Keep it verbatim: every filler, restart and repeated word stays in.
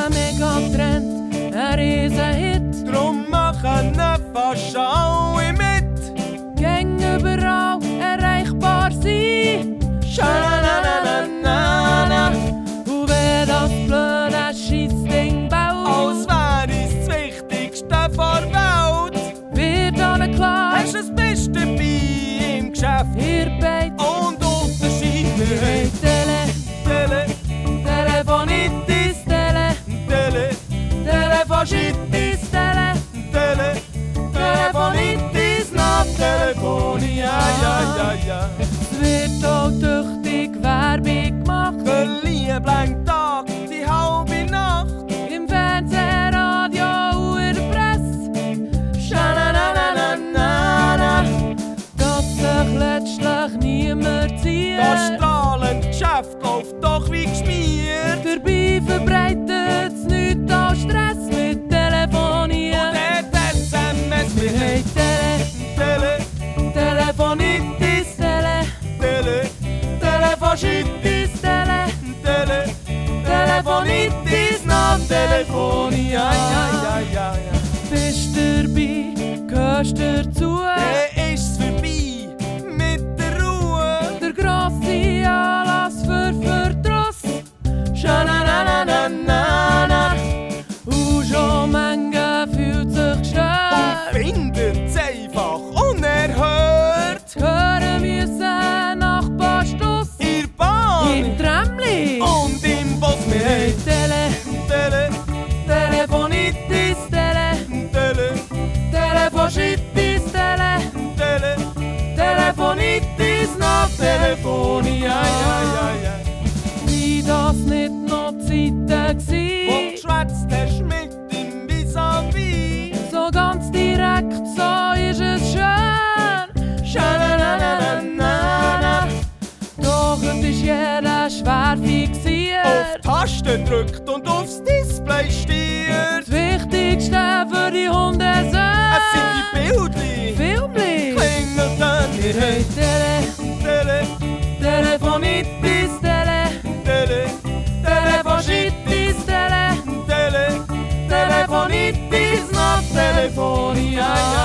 ein Megatrend, ein Riesenhit. Drum machen fast alle mit. Gäng überall erreichbar sein. Scha-na-na-na-na-na. Und wer das blöde Scheissding baut, als wäre es das Wichtigste der Welt. wird allen klar, Hast du das Beste dabei im Geschäft? ihr beid Und Unterschied. Wir haben Tele, Tele, Telefonitis, Tele, Tele, Telefonitis, Tele, Tele, Telefonitis, nach Telefonie, ja, ja, ja, ja. Es wird auch tüchtig Werbung gemacht. Der liebling Tag, die halbe Nacht. Im Fernsehen, Radio und in der Presse. Scha-na-na-na-na-na. Dass sich letztlich niemand zieht. Das strahlende Geschäft läuft doch wie geschmiert. Dabei verbreitet es nichts als Stress mit Telefonieren. Und der S M S, wir Wir haben haben Tele, Tele, Telefonitis, Tele, Tele, Telefonitis, Tele, Tele, Telefonitis, nach Telefonie, ja, ja, ja, ja, ja. Bist dabei, gehörst dazu. Dann ist's vorbei mit der Ruhe. Der grosse Anlass für Verdruss. Scha-na-na-na-na-na. Und schon Menge fühlt sich Und gestört. findet es einfach unerhört. Hören müssen Nachbarstuss. In der Bahn Im Tramli. und im Bus. Wir haben Tele, Tele, Telefonitis, Tele, Tele, Telefonitis, Tele, Tele, Telefonitis, nach Telefonie, ja, ja, ja, ja. Wie das nicht noch Zeiten Wo gsi. geschwätzt hast mit dem Vis-à-vis. So ganz direkt, so ist es schön. Scha-na-na-na-na-na. Doch es ist jeder schwer Auf fixiert. Tasten drückt und aufs Display stiert. Das Wichtigste für die Hundesöhne. Es sind die Bildli, Filmli. klingelt dann. Wir haben Tele, Tele, Telefonitis, Tele, Tele, Telefonitis, Tele, Tele, Telefonitis, nach Telefonie. ja, ja,